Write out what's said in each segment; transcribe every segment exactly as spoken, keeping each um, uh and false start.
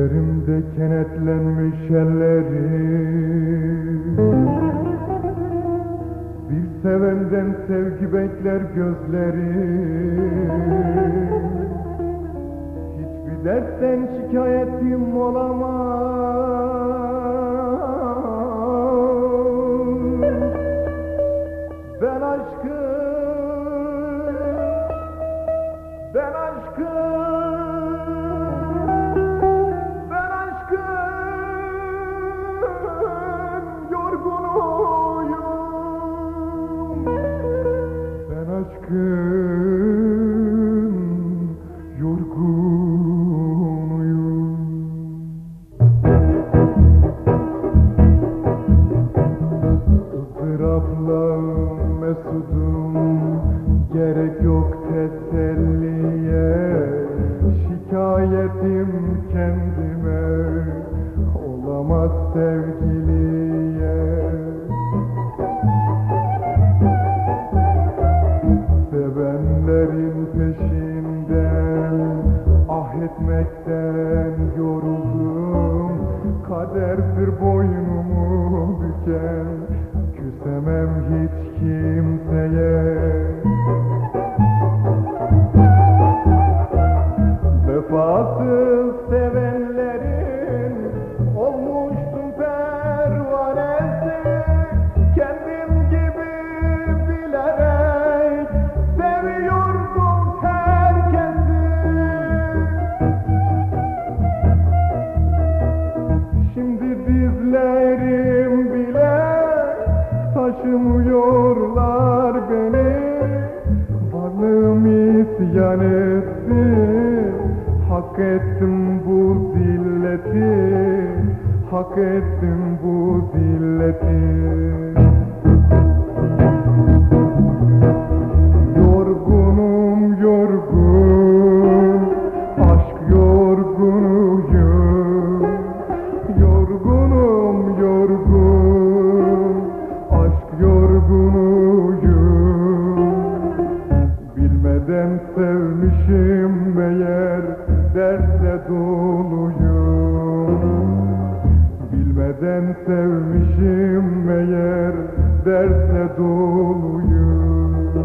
Gözlerimde kenetlenmiş ellerim, bir sevenden sevgi bekler gözlerim. Hiçbir dertten şikayetim olamaz. Ben aşkım, ben aşkım, ben aşkım yorgunuyum. Ben aşkım yorgunuyum. Izdırapla mesudum, gerek yok teselliye. Şikayetim kendime, olamaz sevgiliye. Sevenlerin peşinden, ah etmekten yoruldum. Kaderdir boynumu büken, küsemem hiç kimseye. Vefasız sevenlerin olmuştum pervanesi. Kendim gibi bilerek seviyordum herkesi. Şimdi dizlerim bile taşımıyorlar beni. Varlığım isyan etti, hak ettim bu zilleti, hak ettim bu zilleti. Yorgunum yorgun, aşk yorgunuyum. Yorgunum yorgun, aşk yorgunuyum. Bilmeden sevmişim meğer, dertle doluyum. Bilmeden sevmişim meğer, dertle doluyum.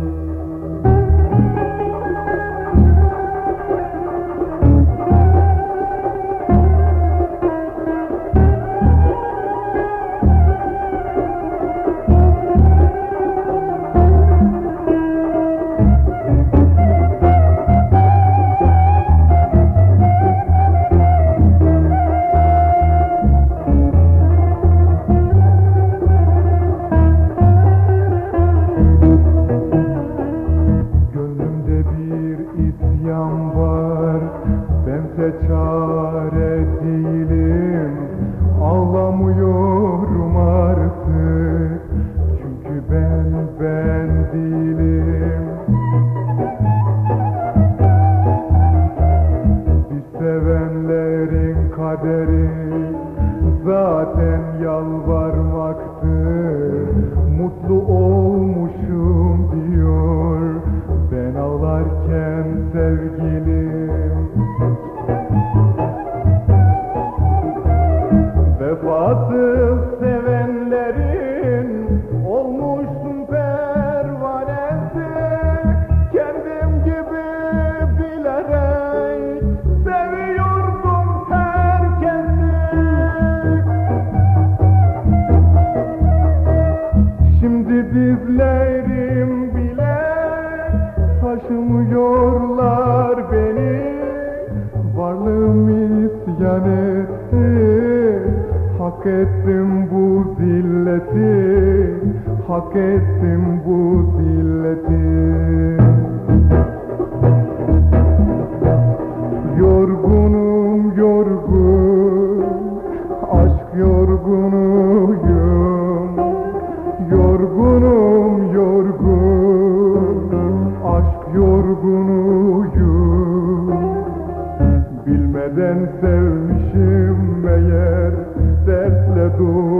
Bense çare değilim, ağlamıyorum artık. Çünkü ben ben değilim. Bir sevenlerin kaderi zaten yalvarmaktır. Mutlu olmuşum diyor, ben ağlarken sevgilim. Vefasız sevenlerin olmuşsun pervanesi. Kendim gibi bilerek seviyordum herkesi. Şimdi dizlerim bile taşımıyorlar beni. Varlığım isyan etti, hak ettim bu zilleti, hak ettim bu zilleti. Yorgunum yorgun, aşk yorgunuyum. Yorgunum yorgun, aşk yorgunuyum. Bilmeden sevmişim meğer, dertle dolu.